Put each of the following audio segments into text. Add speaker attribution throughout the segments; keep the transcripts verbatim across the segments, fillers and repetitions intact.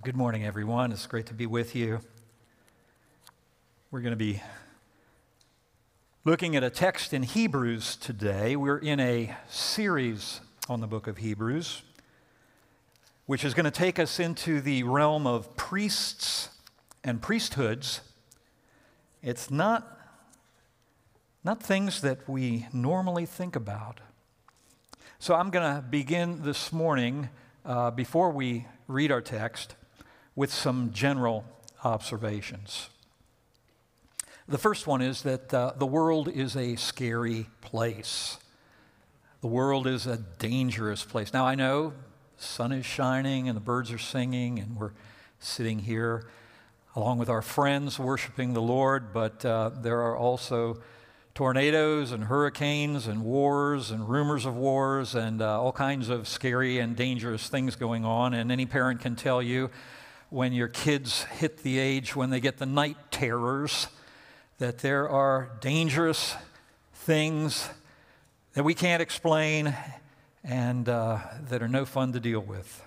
Speaker 1: Good morning, everyone. It's great to be with you. We're going to be looking at a text in Hebrews today. We're in a series on the book of Hebrews, which is going to take us into the realm of priests and priesthoods. It's not, not things that we normally think about. So I'm going to begin this morning, uh, before we read our text, with some general observations. The first one is that uh, the world is a scary place. The world is a dangerous place. Now, I know the sun is shining and the birds are singing and we're sitting here along with our friends worshiping the Lord, but uh, there are also tornadoes and hurricanes and wars and rumors of wars and uh, all kinds of scary and dangerous things going on. And any parent can tell you, when your kids hit the age when they get the night terrors, that there are dangerous things that we can't explain and uh, that are no fun to deal with.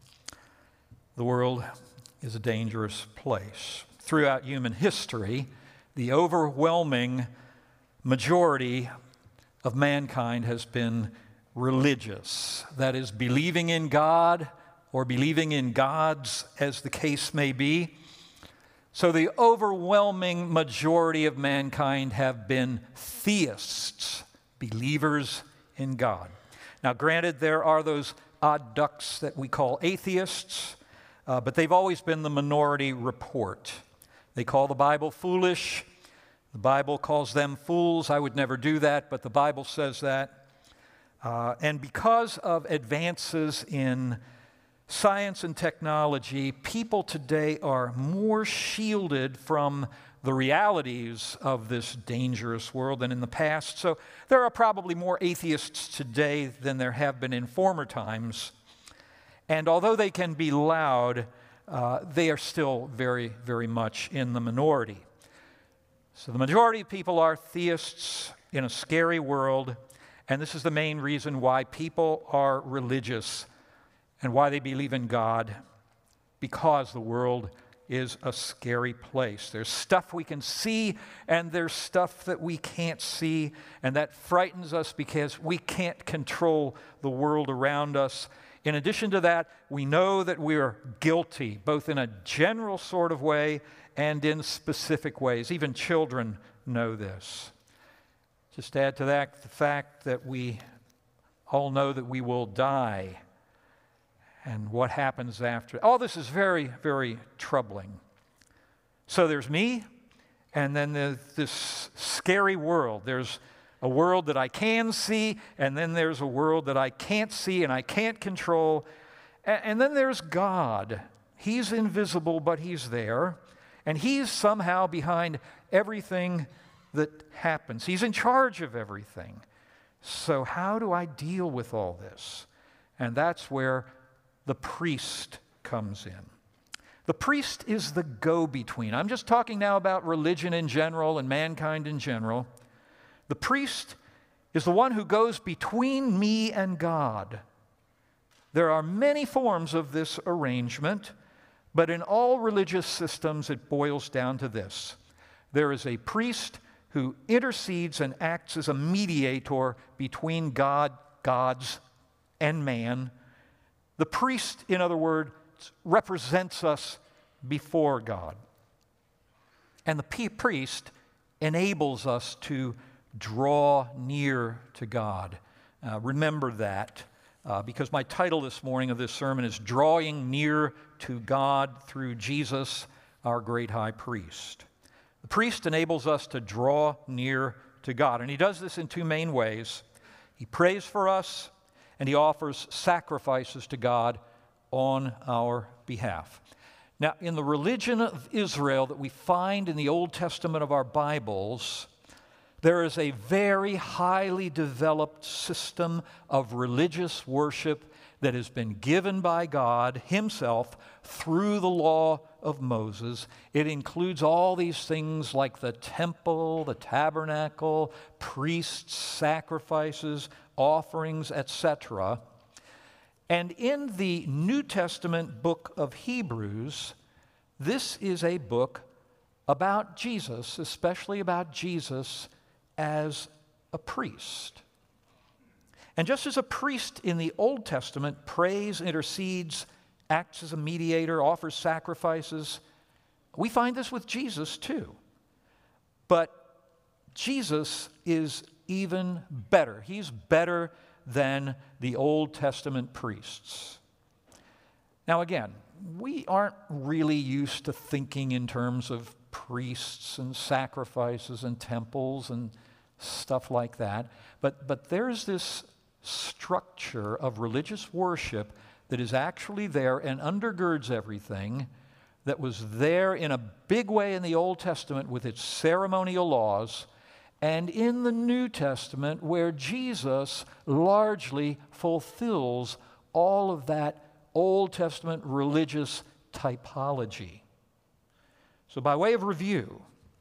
Speaker 1: The world is a dangerous place. Throughout human history, the overwhelming majority of mankind has been religious. That is, believing in God or believing in gods, as the case may be. So the overwhelming majority of mankind have been theists, believers in God. Now, granted, there are those odd ducks that we call atheists, uh, but they've always been the minority report. They call the Bible foolish. The Bible calls them fools. I would never do that, but the Bible says that. Uh, and because of advances in science and technology, people today are more shielded from the realities of this dangerous world than in the past. So there are probably more atheists today than there have been in former times. And although they can be loud, uh, they are still very, very much in the minority. So the majority of people are theists in a scary world, and this is the main reason why people are religious and why they believe in God, because the world is a scary place. There's stuff we can see, and there's stuff that we can't see, and that frightens us because we can't control the world around us. In addition to that, we know that we are guilty, both in a general sort of way and in specific ways. Even children know this. Just add to that the fact that we all know that we will die and what happens after. All this is very, very troubling. So there's me, and then there's this scary world. There's a world that I can see, and then there's a world that I can't see and I can't control. And then there's God. He's invisible, but He's there. And He's somehow behind everything that happens. He's in charge of everything. So how do I deal with all this? And that's where the priest comes in. The priest is the go-between. I'm just talking now about religion in general and mankind in general. The priest is the one who goes between me and God. There are many forms of this arrangement, but in all religious systems it boils down to this. There is a priest who intercedes and acts as a mediator between God, gods, and man. The priest, in other words, represents us before God. And the priest enables us to draw near to God. Uh, remember that, uh, because my title this morning of this sermon is Drawing Near to God Through Jesus, Our Great High Priest. The priest enables us to draw near to God, and he does this in two main ways. He prays for us, and he offers sacrifices to God on our behalf. Now, in the religion of Israel that we find in the Old Testament of our Bibles, there is a very highly developed system of religious worship that has been given by God Himself through the law of Moses. It includes all these things like the temple, the tabernacle, priests, sacrifices, offerings, et cetera. And in the New Testament book of Hebrews, this is a book about Jesus, especially about Jesus as a priest. And just as a priest in the Old Testament prays, intercedes, acts as a mediator, offers sacrifices, we find this with Jesus too. But Jesus is even better. He's better than the Old Testament priests. Now again, we aren't really used to thinking in terms of priests and sacrifices and temples and stuff like that. But, but there's this structure of religious worship that is actually there and undergirds everything that was there in a big way in the Old Testament with its ceremonial laws, and in the New Testament where Jesus largely fulfills all of that Old Testament religious typology. So by way of review,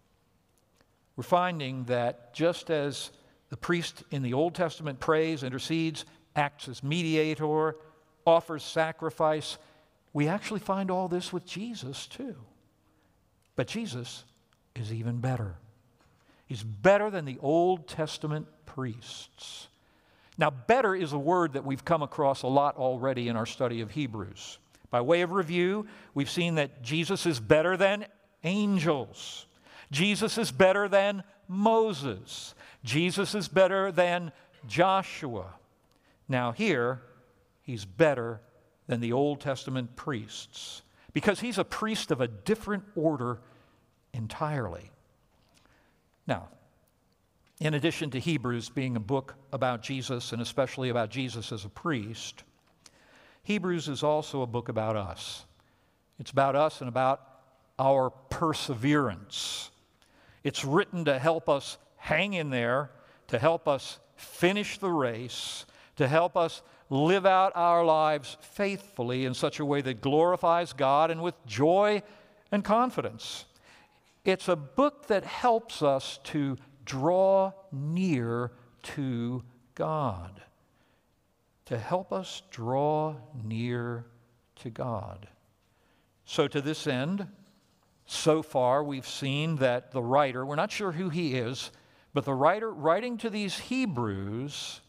Speaker 1: we're finding that just as the priest in the Old Testament prays, intercedes, acts as mediator, offers sacrifice, we actually find all this with Jesus too. But Jesus is even better. He's better than the Old Testament priests. Now, better is a word that we've come across a lot already in our study of Hebrews. By way of review, we've seen that Jesus is better than angels. Jesus is better than Moses. Jesus is better than Joshua. Now here, he's better than the Old Testament priests because he's a priest of a different order entirely. Now, in addition to Hebrews being a book about Jesus and especially about Jesus as a priest, Hebrews is also a book about us. It's about us and about our perseverance. It's written to help us hang in there, to help us finish the race, to help us live out our lives faithfully in such a way that glorifies God and with joy and confidence. It's a book that helps us to draw near to God, to help us draw near to God. So to this end, so far we've seen that the writer, we're not sure who he is, but the writer writing to these Hebrews,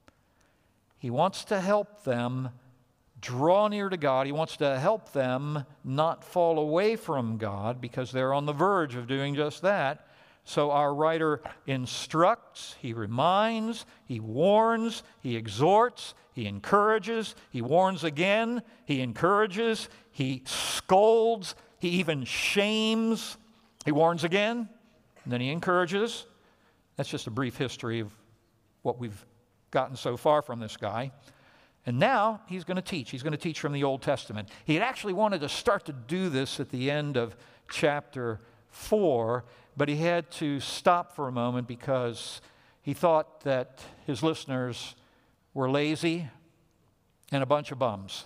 Speaker 1: he wants to help them draw near to God. He wants to help them not fall away from God because they're on the verge of doing just that. So our writer instructs, he reminds, he warns, he exhorts, he encourages, he warns again, he encourages, he scolds, he even shames, he warns again, and then he encourages. That's just a brief history of what we've gotten so far from this guy. And now he's going to teach. He's going to teach from the Old Testament. He had actually wanted to start to do this at the end of chapter four, but he had to stop for a moment because he thought that his listeners were lazy and a bunch of bums.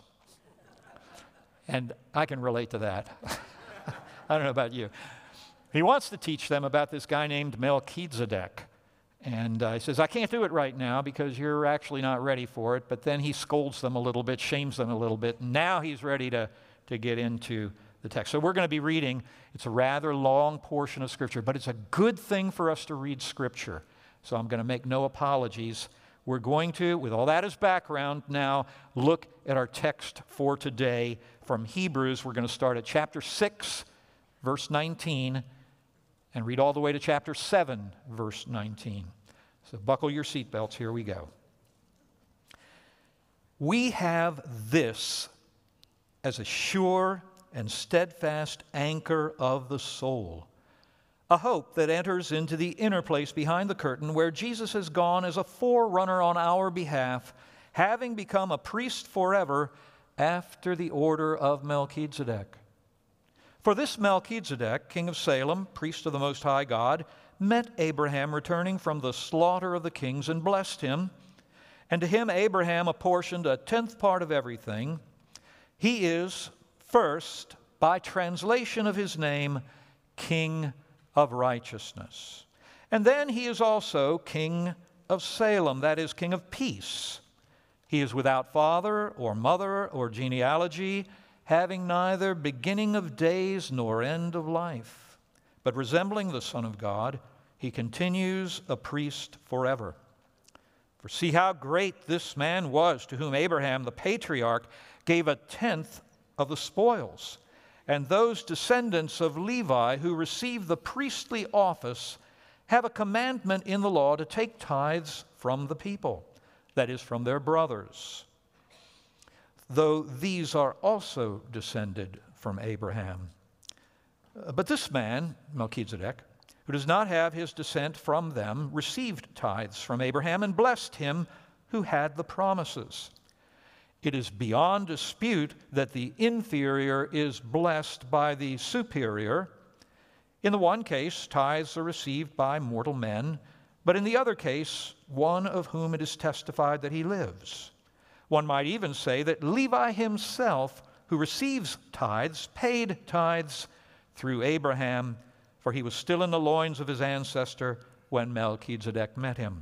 Speaker 1: And I can relate to that. I don't know about you. He wants to teach them about this guy named Melchizedek. And uh, he says, I can't do it right now because you're actually not ready for it. But then he scolds them a little bit, shames them a little bit. And now he's ready to, to get into the text. So we're going to be reading. It's a rather long portion of Scripture, but it's a good thing for us to read Scripture. So I'm going to make no apologies. We're going to, with all that as background, now look at our text for today from Hebrews. We're going to start at chapter six, verse nineteen, and read all the way to chapter seven, verse nineteen. So buckle your seatbelts. Here we go. We have this as a sure and steadfast anchor of the soul, a hope that enters into the inner place behind the curtain where Jesus has gone as a forerunner on our behalf, having become a priest forever after the order of Melchizedek. For this Melchizedek, king of Salem, priest of the Most High God, met Abraham returning from the slaughter of the kings and blessed him. And to him Abraham apportioned a tenth part of everything. He is, first, by translation of his name, King of Righteousness. And then he is also King of Salem, that is, King of Peace. He is without father or mother or genealogy, having neither beginning of days nor end of life. But resembling the Son of God, he continues a priest forever. For see how great this man was, to whom Abraham the patriarch gave a tenth of the spoils. And those descendants of Levi who receive the priestly office have a commandment in the law to take tithes from the people, that is, from their brothers, though these are also descended from Abraham. But this man, Melchizedek, who does not have his descent from them, received tithes from Abraham and blessed him who had the promises. It is beyond dispute that the inferior is blessed by the superior. In the one case, tithes are received by mortal men, but in the other case, one of whom it is testified that he lives. One might even say that Levi himself, who receives tithes, paid tithes through Abraham, for he was still in the loins of his ancestor when Melchizedek met him.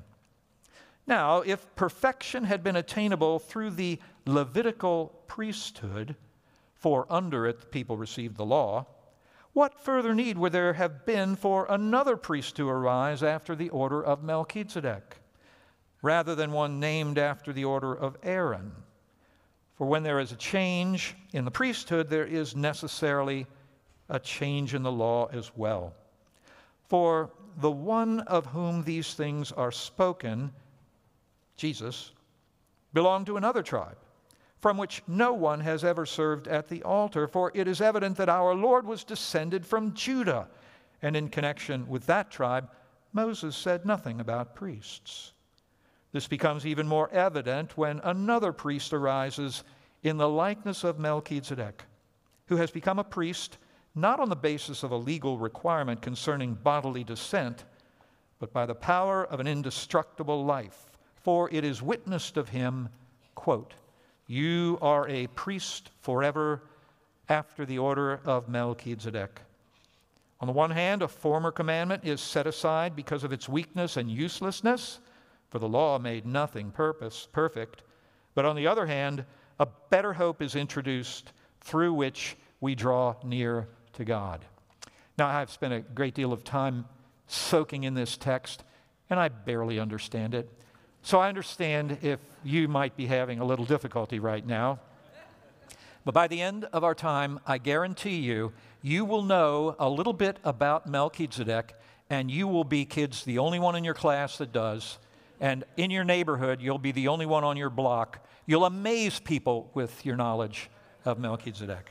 Speaker 1: Now, if perfection had been attainable through the Levitical priesthood, for under it the people received the law, what further need would there have been for another priest to arise after the order of Melchizedek, rather than one named after the order of Aaron? For when there is a change in the priesthood, there is necessarily a change in the law as well. For the one of whom these things are spoken, Jesus, belonged to another tribe, from which no one has ever served at the altar, for it is evident that our Lord was descended from Judah, and in connection with that tribe, Moses said nothing about priests. This becomes even more evident when another priest arises in the likeness of Melchizedek, who has become a priest not on the basis of a legal requirement concerning bodily descent, but by the power of an indestructible life. For it is witnessed of him, quote, "You are a priest forever after the order of Melchizedek." On the one hand, a former commandment is set aside because of its weakness and uselessness, for the law made nothing purpose perfect. But on the other hand, a better hope is introduced through which we draw near to God. Now, I've spent a great deal of time soaking in this text, and I barely understand it. So I understand if you might be having a little difficulty right now. But by the end of our time, I guarantee you, you will know a little bit about Melchizedek, and you will be, kids, the only one in your class that does. And in your neighborhood, you'll be the only one on your block. You'll amaze people with your knowledge of Melchizedek.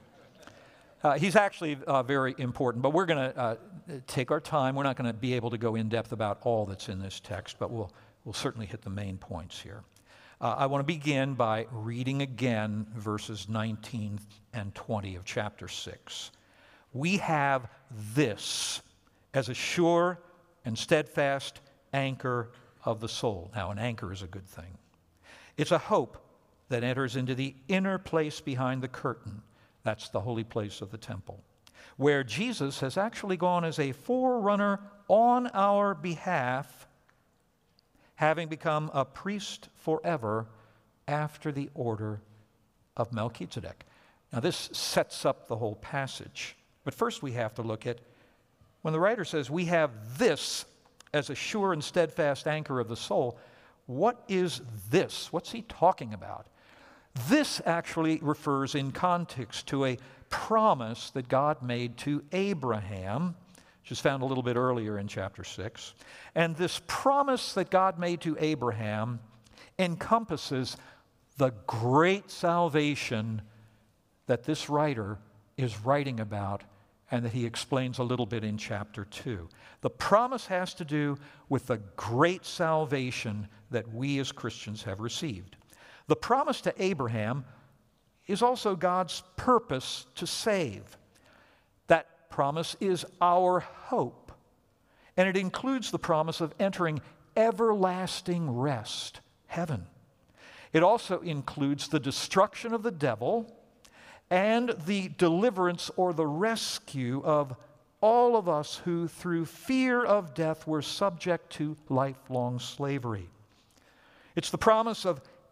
Speaker 1: Uh, he's actually uh, very important, but we're going to uh, take our time. We're not going to be able to go in depth about all that's in this text, but we'll, we'll certainly hit the main points here. Uh, I want to begin by reading again verses nineteen and twenty of chapter six. We have this as a sure and steadfast anchor of the soul. Now, an anchor is a good thing. It's a hope that enters into the inner place behind the curtain. That's the holy place of the temple, where Jesus has actually gone as a forerunner on our behalf, having become a priest forever after the order of Melchizedek. Now, this sets up the whole passage. But first we have to look at, when the writer says we have this as a sure and steadfast anchor of the soul, what is this? What's he talking about? This actually refers in context to a promise that God made to Abraham, which is found a little bit earlier in chapter six. And this promise that God made to Abraham encompasses the great salvation that this writer is writing about and that he explains a little bit in chapter two. The promise has to do with the great salvation that we as Christians have received. The promise to Abraham is also God's purpose to save. That promise is our hope, and it includes the promise of entering everlasting rest, heaven. It also includes the destruction of the devil and the deliverance or the rescue of all of us who, through fear of death, were subject to lifelong slavery. It's the promise of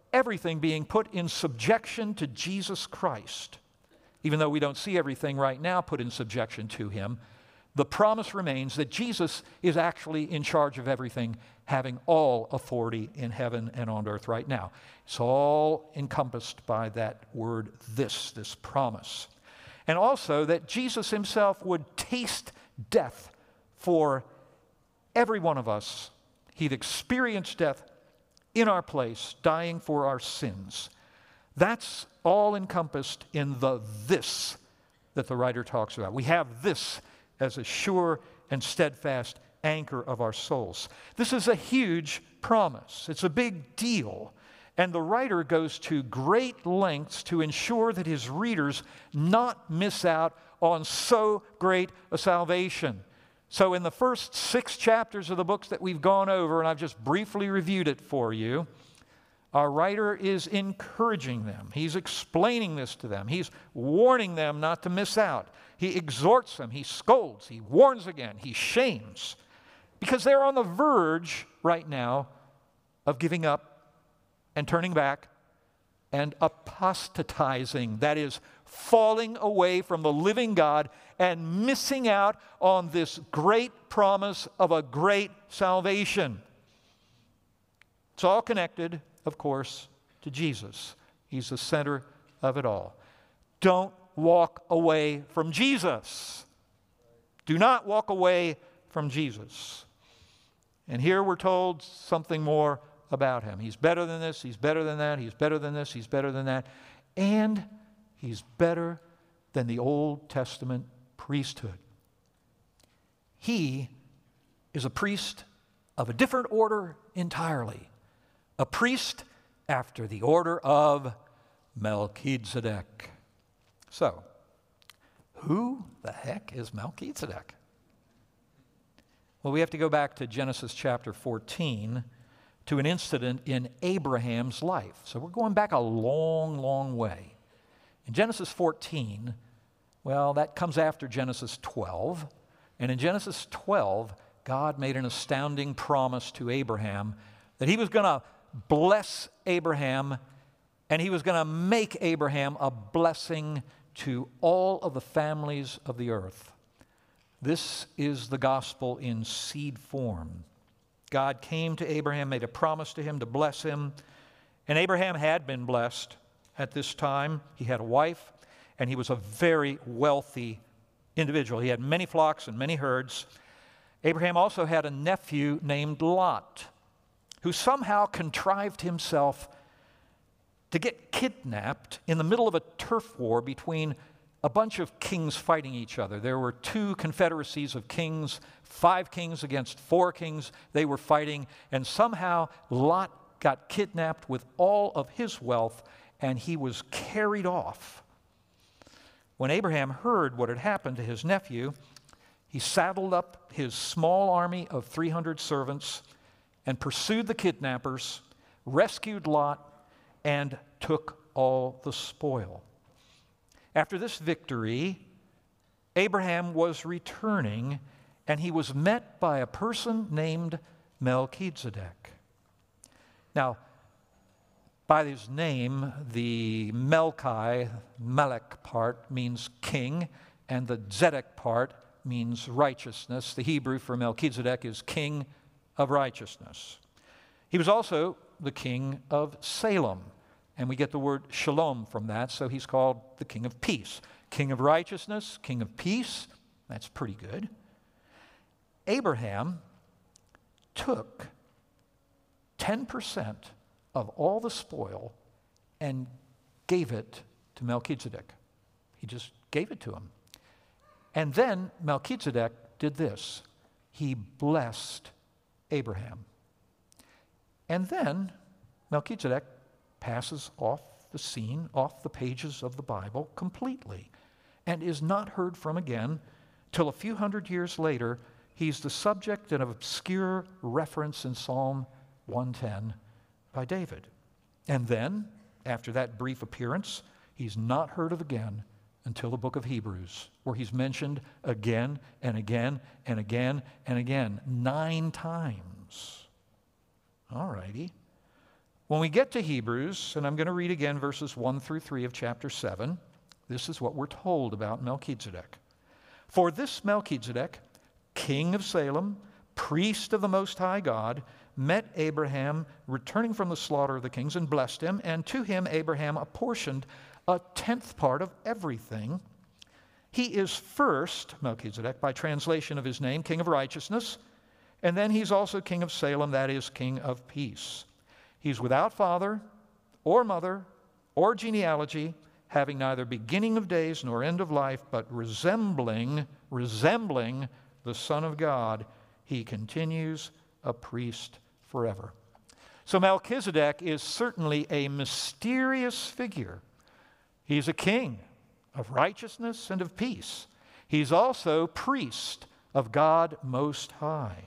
Speaker 1: everything being put in subjection to Jesus Christ, even though we don't see everything right now put in subjection to him, the promise remains that Jesus is actually in charge of everything, having all authority in heaven and on earth right now. It's all encompassed by that word this, this promise. And also that Jesus himself would taste death for every one of us. He'd experienced death in our place, dying for our sins. That's all encompassed in the this that the writer talks about. We have this as a sure and steadfast anchor of our souls. This is a huge promise. It's a big deal. And the writer goes to great lengths to ensure that his readers not miss out on so great a salvation. So in the first six chapters of the books that we've gone over, and I've just briefly reviewed it for you, our writer is encouraging them. He's explaining this to them. He's warning them not to miss out. He exhorts them. He scolds. He warns again. He shames. Because they're on the verge right now of giving up and turning back and apostatizing. That is, falling away from the living God and missing out on this great promise of a great salvation. It's all connected, of course, to Jesus. He's the center of it all. Don't walk away from Jesus. Do not walk away from Jesus. And here we're told something more about him. He's better than this, he's better than that, he's better than this, he's better than that. And he's better than the Old Testament priesthood. He is a priest of a different order entirely. A priest after the order of Melchizedek. So, who the heck is Melchizedek? Well, we have to go back to Genesis chapter fourteen to an incident in Abraham's life. So we're going back a long, long way. In Genesis fourteen, well, that comes after Genesis twelve. And in Genesis twelve, God made an astounding promise to Abraham that he was going to bless Abraham and he was going to make Abraham a blessing to all of the families of the earth. This is the gospel in seed form. God came to Abraham, made a promise to him to bless him, and Abraham had been blessed at this time. He had a wife, and he was a very wealthy individual. He had many flocks and many herds. Abraham also had a nephew named Lot, who somehow contrived himself to get kidnapped in the middle of a turf war between a bunch of kings fighting each other. There were two confederacies of kings, five kings against four kings. They were fighting, and somehow Lot got kidnapped with all of his wealth, and he was carried off. When Abraham heard what had happened to his nephew, he saddled up his small army of three hundred servants and pursued the kidnappers, rescued Lot, and took all the spoil. After this victory, Abraham was returning, and he was met by a person named Melchizedek. Now, by his name, the Melchi, Melech part, means king, and the Zedek part means righteousness. The Hebrew for Melchizedek is king of righteousness. He was also the king of Salem, and we get the word shalom from that, so he's called the king of peace. King of righteousness, king of peace, that's pretty good. Abraham took ten percent of all the spoil and gave it to Melchizedek. He just gave it to him. And then Melchizedek did this. He blessed Abraham. And then Melchizedek passes off the scene, off the pages of the Bible completely, and is not heard from again till a few hundred years later. He's the subject of an obscure reference in Psalm one ten by David. And then, after that brief appearance, he's not heard of again until the book of Hebrews, where he's mentioned again and again and again and again, nine times. All righty. When we get to Hebrews, and I'm going to read again verses one through three of chapter seven, this is what we're told about Melchizedek. For this Melchizedek, king of Salem, priest of the Most High God, met Abraham returning from the slaughter of the kings and blessed him, and to him Abraham apportioned a tenth part of everything. He is first, Melchizedek, by translation of his name, king of righteousness, and then he's also king of Salem, that is, king of peace. He's without father or mother or genealogy, having neither beginning of days nor end of life, but resembling, resembling the Son of God, he continues a priest forever. So Melchizedek is certainly a mysterious figure. He's a king of righteousness and of peace. He's also priest of God Most High.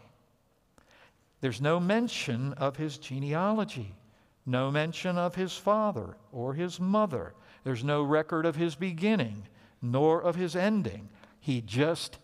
Speaker 1: There's no mention of his genealogy, no mention of his father or his mother. There's no record of his beginning, nor of his ending. He just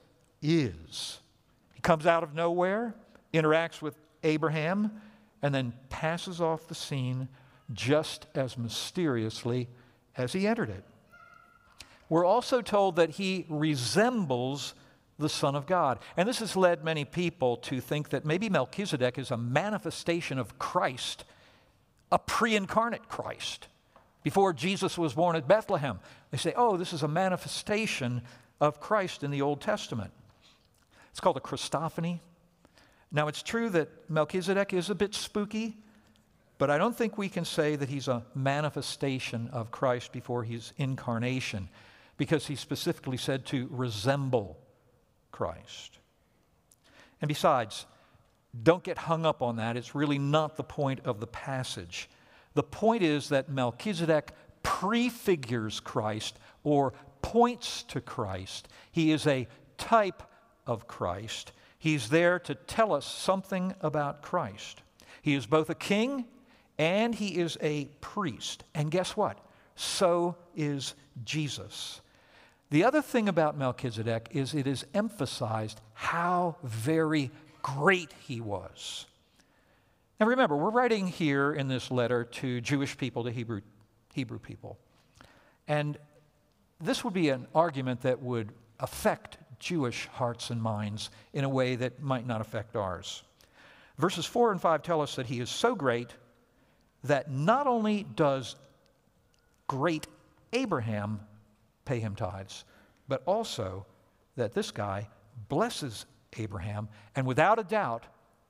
Speaker 1: is. He comes out of nowhere, interacts with Abraham, and then passes off the scene just as mysteriously as he entered it. We're also told that he resembles the Son of God. And this has led many people to think that maybe Melchizedek is a manifestation of Christ, a pre-incarnate Christ. Before Jesus was born at Bethlehem, they say, oh, this is a manifestation of Christ in the Old Testament. It's called a Christophany. Now, it's true that Melchizedek is a bit spooky, but I don't think we can say that he's a manifestation of Christ before his incarnation, because he's specifically said to resemble Christ. And besides, don't get hung up on that. It's really not the point of the passage. The point is that Melchizedek prefigures Christ or points to Christ. He is a type of Christ. He's there to tell us something about Christ. He is both a king and he is a priest. And guess what? So is Jesus. The other thing about Melchizedek is it is emphasized how very great he was. Now remember, we're writing here in this letter to Jewish people, to Hebrew, Hebrew people. And this would be an argument that would affect Jewish hearts and minds in a way that might not affect ours. Verses four and five tell us that he is so great that not only does great Abraham pay him tithes, but also that this guy blesses Abraham, and without a doubt,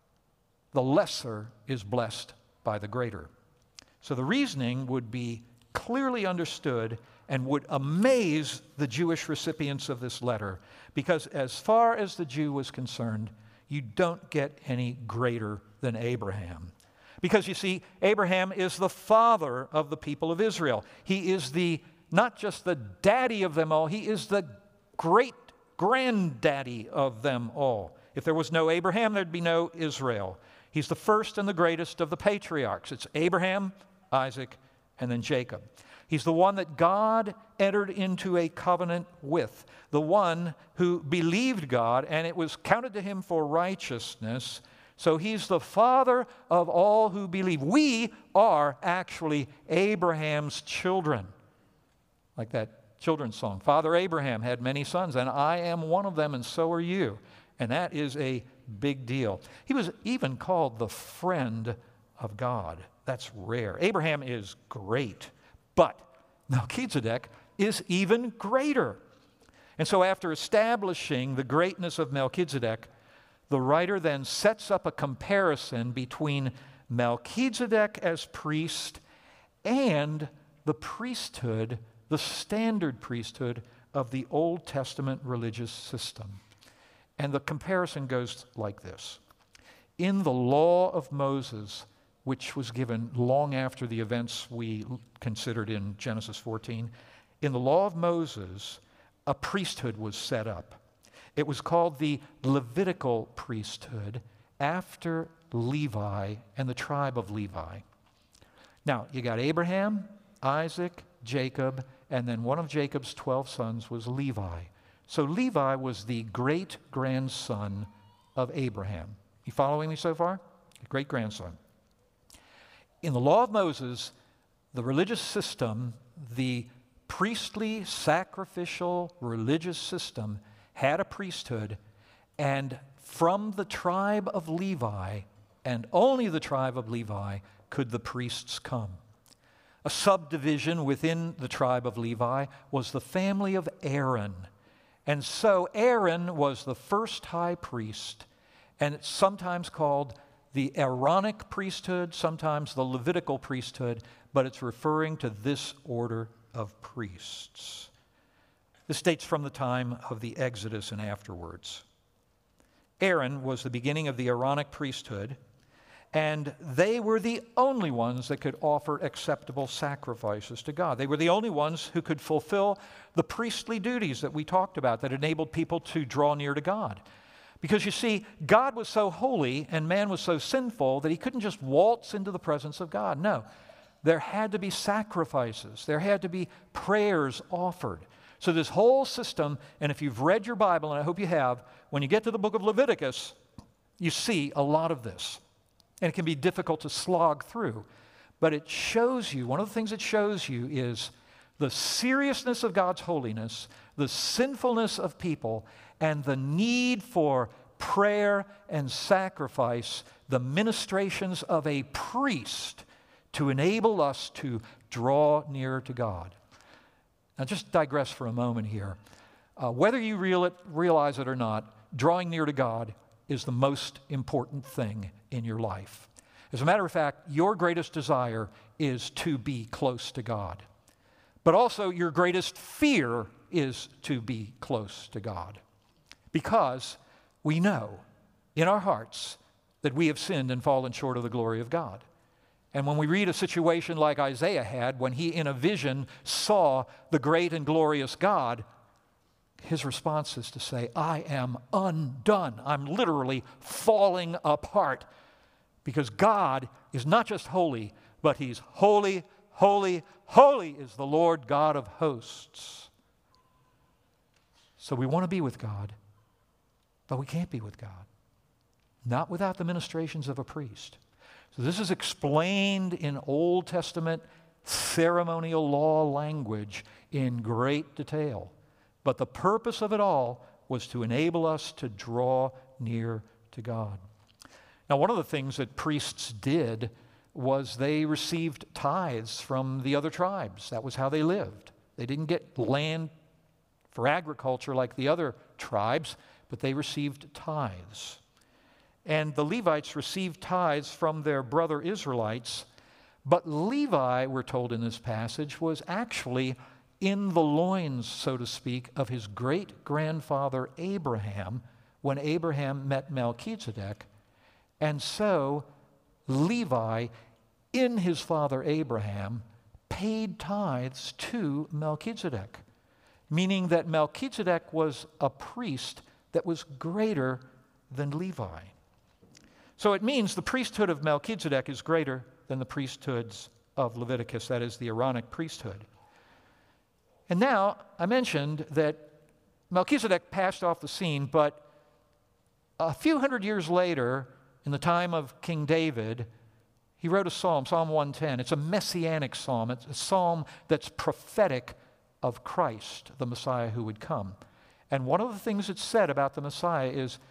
Speaker 1: the lesser is blessed by the greater. So the reasoning would be clearly understood and would amaze the Jewish recipients of this letter, because as far as the Jew was concerned, you don't get any greater than Abraham. Because you see, Abraham is the father of the people of Israel. He is the not just the daddy of them all, he is the great granddaddy of them all. If there was no Abraham, there'd be no Israel. He's the first and the greatest of the patriarchs. It's Abraham, Isaac, and then Jacob. He's the one that God entered into a covenant with, the one who believed God, and it was counted to him for righteousness. So he's the father of all who believe. We are actually Abraham's children. Like that children's song, Father Abraham had many sons, and I am one of them, and so are you. And that is a big deal. He was even called the friend of God. That's rare. Abraham is great, but Melchizedek is even greater. And so after establishing the greatness of Melchizedek, the writer then sets up a comparison between Melchizedek as priest and the priesthood, the standard priesthood of the Old Testament religious system. And the comparison goes like this. In the law of Moses, which was given long after the events we considered in Genesis fourteen, in the law of Moses, a priesthood was set up. It was called the Levitical priesthood after Levi and the tribe of Levi. Now, you got Abraham, Isaac, Jacob, and then one of Jacob's twelve sons was Levi. So Levi was the great-grandson of Abraham. You following me so far? Great-grandson. In the law of Moses, the religious system, the priestly, sacrificial religious system, had a priesthood, and from the tribe of Levi, and only the tribe of Levi, could the priests come. A subdivision within the tribe of Levi was the family of Aaron. And so Aaron was the first high priest, and it's sometimes called the Aaronic priesthood, sometimes the Levitical priesthood, but it's referring to this order of priests. This dates from the time of the Exodus and afterwards. Aaron was the beginning of the Aaronic priesthood, and they were the only ones that could offer acceptable sacrifices to God. They were the only ones who could fulfill the priestly duties that we talked about that enabled people to draw near to God. Because you see, God was so holy and man was so sinful that he couldn't just waltz into the presence of God. No, there had to be sacrifices. There had to be prayers offered. So this whole system, and if you've read your Bible, and I hope you have, when you get to the book of Leviticus, you see a lot of this. And it can be difficult to slog through. But it shows you, one of the things it shows you is the seriousness of God's holiness, the sinfulness of people, and the need for prayer and sacrifice, the ministrations of a priest to enable us to draw near to God. Now just digress for a moment here. Uh, whether you real it, realize it or not, drawing near to God is the most important thing in your life. As a matter of fact, your greatest desire is to be close to God. But also your greatest fear is to be close to God. Because we know in our hearts that we have sinned and fallen short of the glory of God. And when we read a situation like Isaiah had, when he in a vision saw the great and glorious God, his response is to say, I am undone. I'm literally falling apart. Because God is not just holy, but he's holy, holy, holy is the Lord God of hosts. So we want to be with God, but we can't be with God. Not without the ministrations of a priest. So this is explained in Old Testament ceremonial law language in great detail. But the purpose of it all was to enable us to draw near to God. Now, one of the things that priests did was they received tithes from the other tribes. That was how they lived. They didn't get land for agriculture like the other tribes, but they received tithes. And the Levites received tithes from their brother Israelites, but Levi, we're told in this passage, was actually in the loins, so to speak, of his great-grandfather Abraham when Abraham met Melchizedek. And so Levi, in his father Abraham, paid tithes to Melchizedek, meaning that Melchizedek was a priest that was greater than Levi. So it means the priesthood of Melchizedek is greater than the priesthoods of Leviticus, that is the Aaronic priesthood. And now, I mentioned that Melchizedek passed off the scene, but a few hundred years later, in the time of King David, he wrote a psalm, Psalm one ten. It's a messianic psalm. It's a psalm that's prophetic of Christ, the Messiah who would come. And one of the things that's said about the Messiah is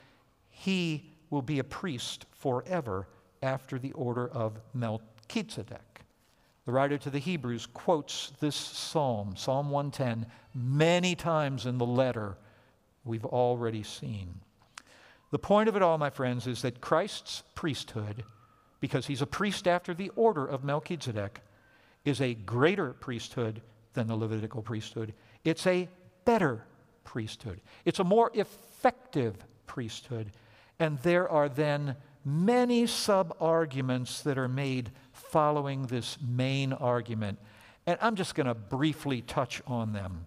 Speaker 1: he will be a priest forever after the order of Melchizedek. The writer to the Hebrews quotes this psalm, Psalm one ten, many times in the letter we've already seen. The point of it all, my friends, is that Christ's priesthood, because he's a priest after the order of Melchizedek, is a greater priesthood than the Levitical priesthood. It's a better priesthood. It's a more effective priesthood. And there are then many sub-arguments that are made following this main argument. And I'm just going to briefly touch on them.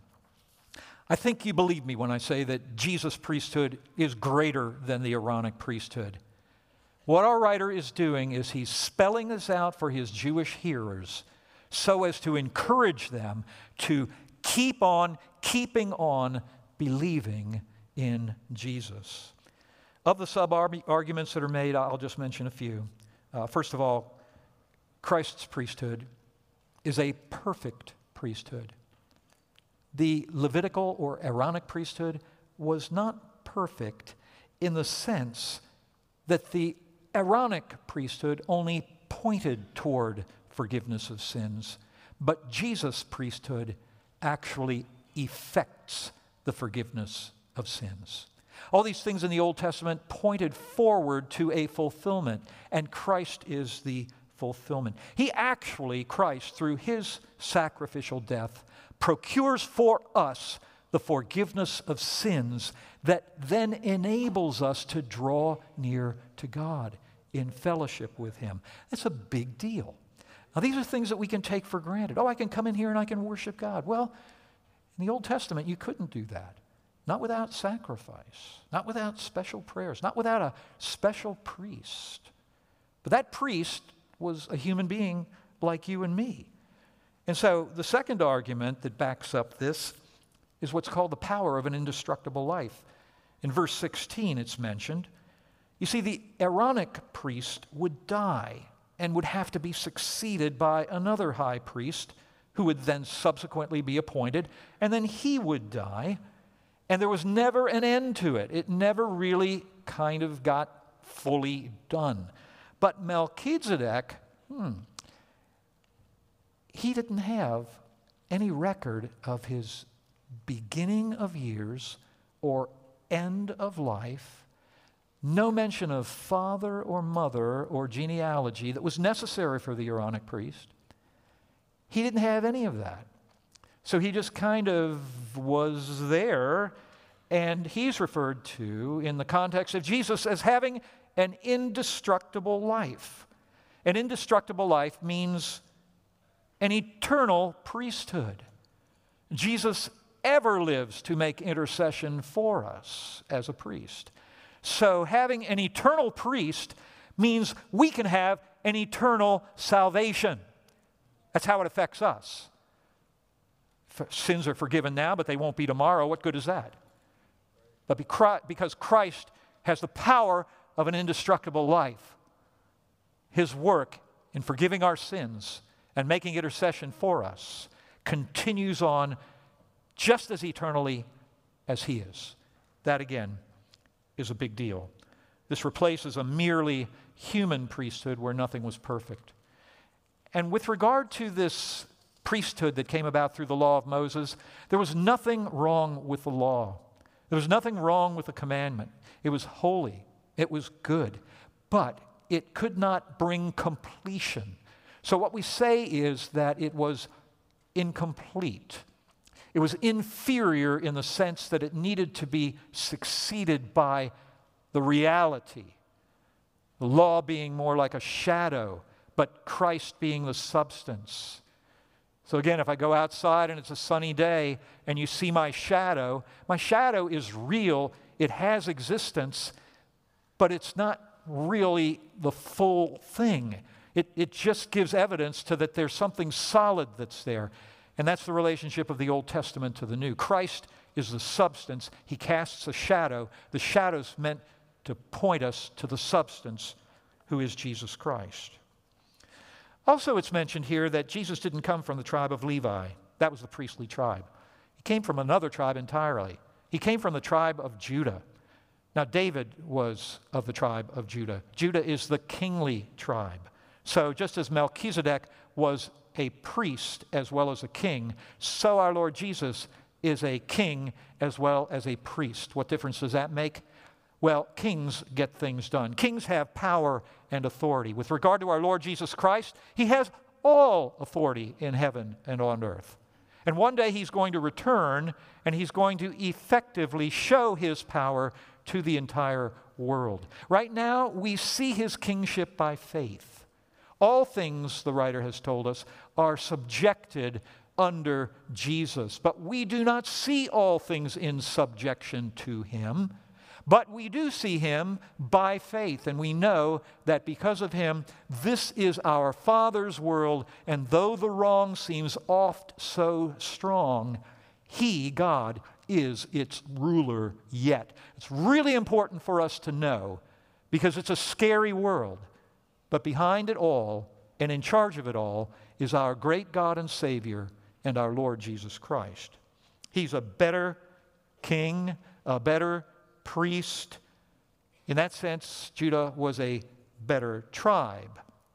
Speaker 1: I think you believe me when I say that Jesus' priesthood is greater than the Aaronic priesthood. What our writer is doing is he's spelling this out for his Jewish hearers so as to encourage them to keep on keeping on believing in Jesus. Of the sub-arguments that are made, I'll just mention a few. Uh, first of all, Christ's priesthood is a perfect priesthood. The Levitical or Aaronic priesthood was not perfect in the sense that the Aaronic priesthood only pointed toward forgiveness of sins, but Jesus' priesthood actually effects the forgiveness of sins. All these things in the Old Testament pointed forward to a fulfillment, and Christ is the fulfillment. He actually, Christ, through his sacrificial death, procures for us the forgiveness of sins that then enables us to draw near to God in fellowship with him. That's a big deal. Now, these are things that we can take for granted. Oh, I can come in here and I can worship God. Well, in the Old Testament, you couldn't do that. Not without sacrifice, not without special prayers, not without a special priest. But that priest was a human being like you and me. And so the second argument that backs up this is what's called the power of an indestructible life. In verse sixteen, it's mentioned. You see, the Aaronic priest would die and would have to be succeeded by another high priest who would then subsequently be appointed, and then he would die, and there was never an end to it. It never really kind of got fully done. But Melchizedek, hmm, he didn't have any record of his beginning of years or end of life, no mention of father or mother or genealogy that was necessary for the Aaronic priest. He didn't have any of that. So he just kind of was there, and he's referred to in the context of Jesus as having an indestructible life. An indestructible life means an eternal priesthood. Jesus ever lives to make intercession for us as a priest. So having an eternal priest means we can have an eternal salvation. That's how it affects us. Sins are forgiven now, but they won't be tomorrow. What good is that? But because Christ has the power of an indestructible life, his work in forgiving our sins and making intercession for us continues on just as eternally as he is. That, again, is a big deal. This replaces a merely human priesthood where nothing was perfect. And with regard to this priesthood that came about through the law of Moses, there was nothing wrong with the law. There was nothing wrong with the commandment. It was holy. It was good. But it could not bring completion. So what we say is that it was incomplete. It was inferior in the sense that it needed to be succeeded by the reality. The law being more like a shadow, but Christ being the substance. So again, if I go outside and it's a sunny day and you see my shadow, my shadow is real, it has existence, but it's not really the full thing. It, it just gives evidence to that there's something solid that's there. And that's the relationship of the Old Testament to the New. Christ is the substance. He casts a shadow. The shadow's meant to point us to the substance, who is Jesus Christ. Also, it's mentioned here that Jesus didn't come from the tribe of Levi. That was the priestly tribe. He came from another tribe entirely. He came from the tribe of Judah. Now, David was of the tribe of Judah. Judah is the kingly tribe. So just as Melchizedek was a priest as well as a king, so our Lord Jesus is a king as well as a priest. What difference does that make? Well, kings get things done. Kings have power and authority. With regard to our Lord Jesus Christ, he has all authority in heaven and on earth. And one day he's going to return, and he's going to effectively show his power to the entire world. Right now, we see his kingship by faith. All things, the writer has told us, are subjected under Jesus. But we do not see all things in subjection to him. But we do see him by faith, and we know that because of him, this is our Father's world, and though the wrong seems oft so strong, he, God, is its ruler yet. It's really important for us to know, because it's a scary world, but behind it all, And in charge of it all is our great God and Savior and our Lord Jesus Christ. He's a better king, a better priest. In that sense, Judah was a better tribe.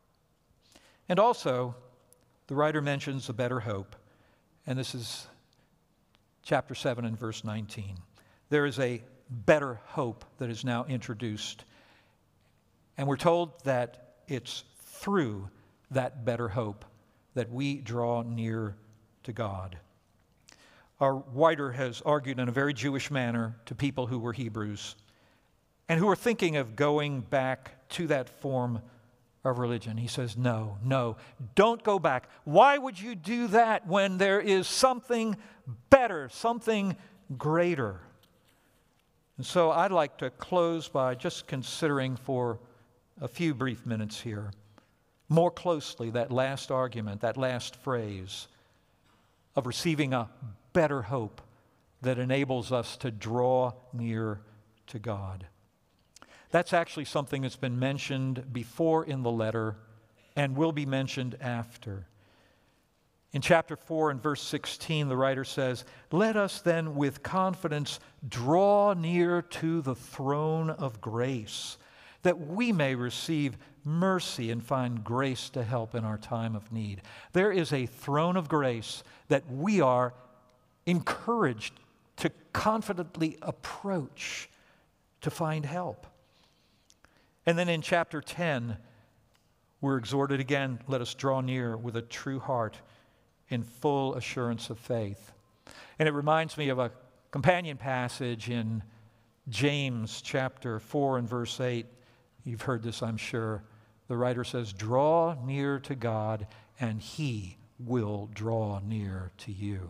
Speaker 1: And also, the writer mentions a better hope. And this is chapter seven and verse nineteen. There is a better hope that is now introduced. And we're told that it's through that better hope that we draw near to God. Our writer has argued in a very Jewish manner to people who were Hebrews and who are thinking of going back to that form of religion. He says, no, no, don't go back. Why would you do that when there is something better, something greater? And so I'd like to close by just considering for a few brief minutes here more closely that last argument, that last phrase of receiving a better hope that enables us to draw near to God. That's actually something that's been mentioned before in the letter and will be mentioned after. In chapter four and verse sixteen, the writer says, "Let us then with confidence draw near to the throne of grace, that we may receive mercy and find grace to help in our time of need." There is a throne of grace that we are encouraged to confidently approach to find help. And then in chapter ten, we're exhorted again, let us draw near with a true heart in full assurance of faith. And it reminds me of a companion passage in James chapter four and verse eight. You've heard this, I'm sure. The writer says, "Draw near to God, and He will draw near to you."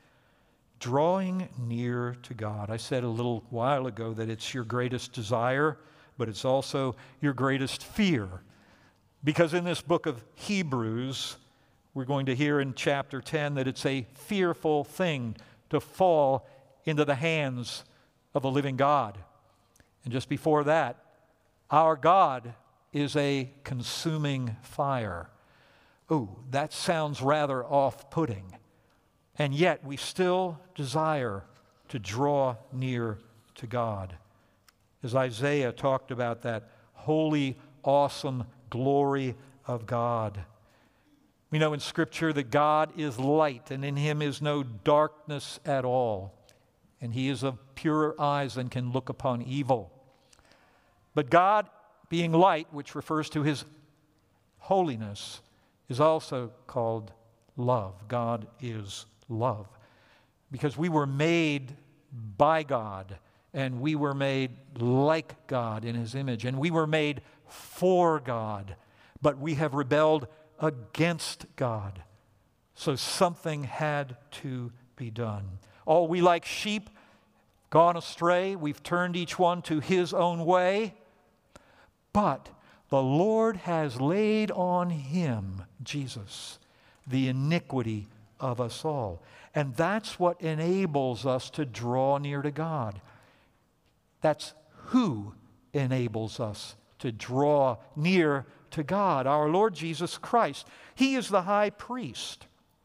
Speaker 1: Drawing near to God. I said a little while ago that it's your greatest desire, but it's also your greatest fear. Because in this book of Hebrews, we're going to hear in chapter ten that it's a fearful thing to fall into the hands of a living God. And just before that, our God is a consuming fire. Oh, that sounds rather off-putting. And yet we still desire to draw near to God. As Isaiah talked about that holy, awesome glory of God. We know in Scripture that God is light, and in Him is no darkness at all. And He is of purer eyes and can look upon evil. But God, being light, which refers to His holiness, is also called love. God is love. Because we were made by God, and we were made like God in His image, and we were made for God, but we have rebelled against God. So something had to be done. All we like sheep, gone astray, we've turned each one to his own way, but the Lord has laid on Him, Jesus, the iniquity of us all. And that's what enables us to draw near to God. That's who enables us to draw near to God, our Lord Jesus Christ. He is the high priest.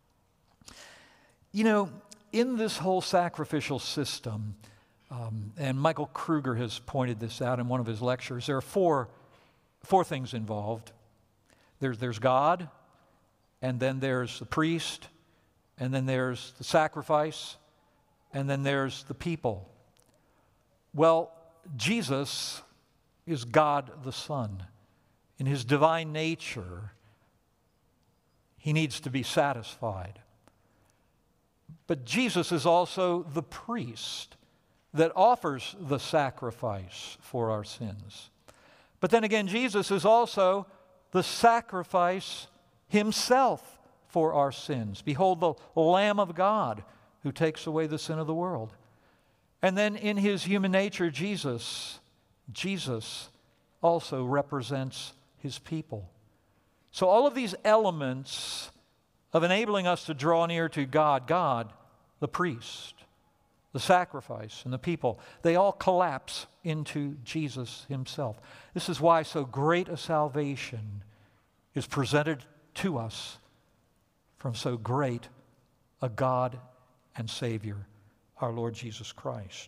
Speaker 1: You know, in this whole sacrificial system, um, and Michael Kruger has pointed this out in one of his lectures, there are four, four things involved. There's, there's God, and then there's the priest, and then there's the sacrifice, and then there's the people. Well, Jesus is God the Son. In His divine nature, He needs to be satisfied. But Jesus is also the priest that offers the sacrifice for our sins. But then again, Jesus is also the sacrifice Himself for our sins. Behold the Lamb of God who takes away the sin of the world. And then in His human nature, Jesus, Jesus also represents His people. So all of these elements of enabling us to draw near to God, God, the priest, the sacrifice, and the people, they all collapse into Jesus Himself. This is why so great a salvation is presented to us from so great a God and Savior, our Lord Jesus Christ.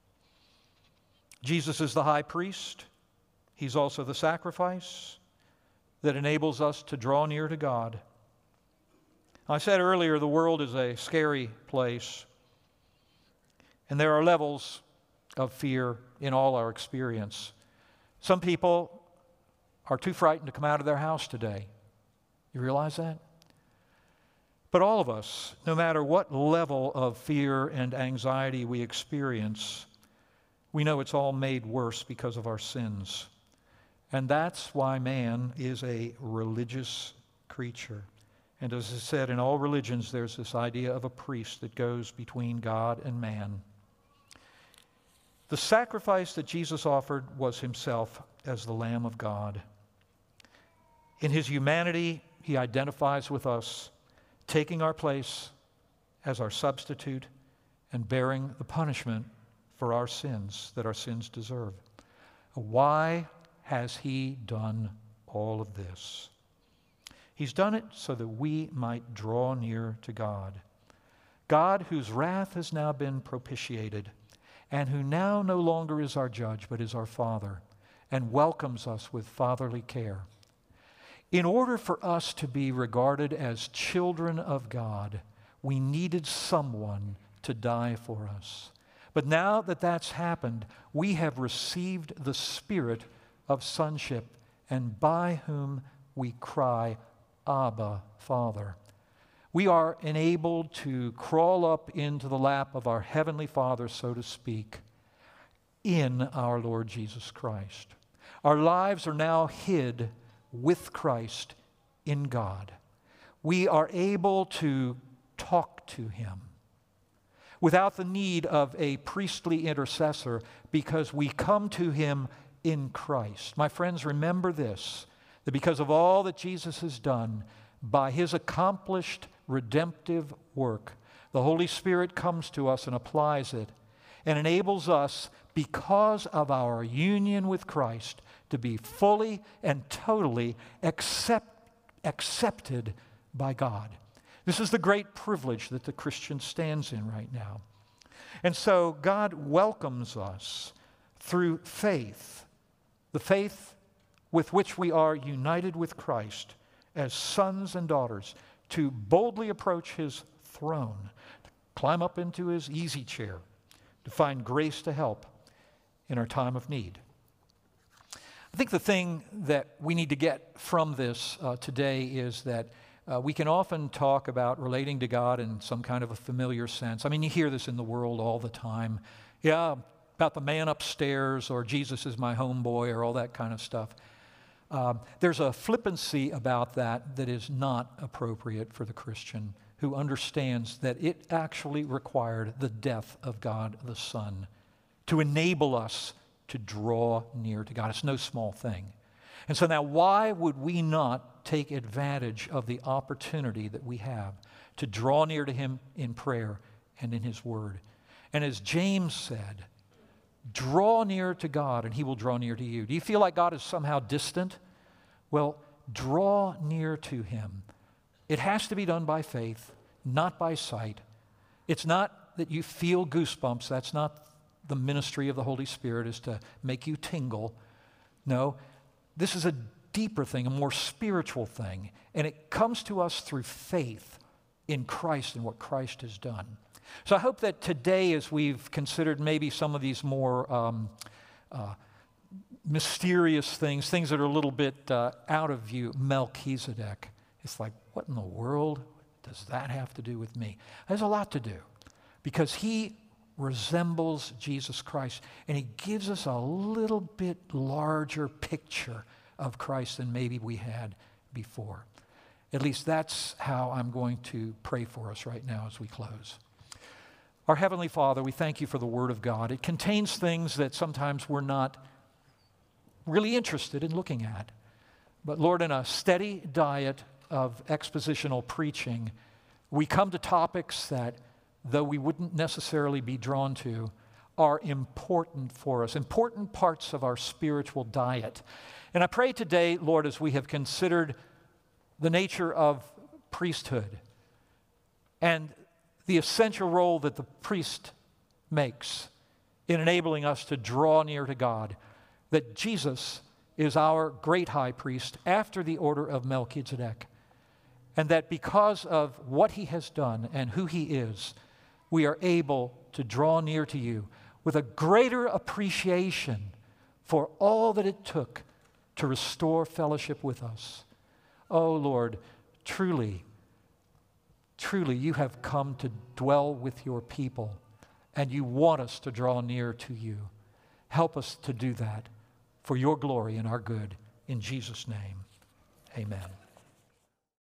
Speaker 1: Jesus is the high priest. He's also the sacrifice that enables us to draw near to God. I said earlier, the world is a scary place, and there are levels of fear in all our experience. Some people are too frightened to come out of their house today. You realize that? But all of us, no matter what level of fear and anxiety we experience, we know it's all made worse because of our sins. And that's why man is a religious creature. And as I said, in all religions, there's this idea of a priest that goes between God and man. The sacrifice that Jesus offered was himself as the Lamb of God. In his humanity, he identifies with us, taking our place as our substitute and bearing the punishment for our sins that our sins deserve. Why has he done all of this? He's done it so that we might draw near to God. God, whose wrath has now been propitiated, and who now no longer is our judge, but is our Father, and welcomes us with fatherly care. In order for us to be regarded as children of God, we needed someone to die for us. But now that that's happened, we have received the Spirit of sonship, and by whom we cry, Abba, Father. We are enabled to crawl up into the lap of our Heavenly Father, so to speak, in our Lord Jesus Christ. Our lives are now hid with Christ in God. We are able to talk to him without the need of a priestly intercessor, because we come to him in Christ. My friends, remember this, that because of all that Jesus has done, by his accomplished redemptive work, the Holy Spirit comes to us and applies it and enables us, because of our union with Christ, to be fully and totally accept, accepted by God. This is the great privilege that the Christian stands in right now. And so God welcomes us through faith, the faith with which we are united with Christ as sons and daughters, to boldly approach his throne, to climb up into his easy chair, to find grace to help in our time of need. I think the thing that we need to get from this uh, today is that uh, we can often talk about relating to God in some kind of a familiar sense. I mean, you hear this in the world all the time. Yeah, about the man upstairs, or Jesus is my homeboy, or all that kind of stuff. Um, there's a flippancy about that that is not appropriate for the Christian, who understands that it actually required the death of God the Son to enable us to draw near to God. It's no small thing. And so now, why would we not take advantage of the opportunity that we have to draw near to him in prayer and in his word? And as James said, draw near to God and he will draw near to you. Do you feel like God is somehow distant? Well, draw near to him. It has to be done by faith, not by sight. It's not that you feel goosebumps. That's not the ministry of the Holy Spirit, is to make you tingle. No, this is a deeper thing, a more spiritual thing. And it comes to us through faith in Christ and what Christ has done. So I hope that today, as we've considered maybe some of these more um, uh, mysterious things, things that are a little bit uh, out of view, Melchizedek, it's like, what in the world does that have to do with me? There's a lot to do, because he resembles Jesus Christ, and he gives us a little bit larger picture of Christ than maybe we had before. At least that's how I'm going to pray for us right now as we close. Our Heavenly Father, we thank you for the Word of God. It contains things that sometimes we're not really interested in looking at. But Lord, in a steady diet of expositional preaching, we come to topics that, though we wouldn't necessarily be drawn to, are important for us, important parts of our spiritual diet. And I pray today, Lord, as we have considered the nature of priesthood and the essential role that the priest makes in enabling us to draw near to God, that Jesus is our great high priest after the order of Melchizedek, and that because of what he has done and who he is, we are able to draw near to you with a greater appreciation for all that it took to restore fellowship with us. Oh Lord, truly, truly you have come to dwell with your people, and you want us to draw near to you. Help us to do that for your glory and our good. In Jesus' name, amen.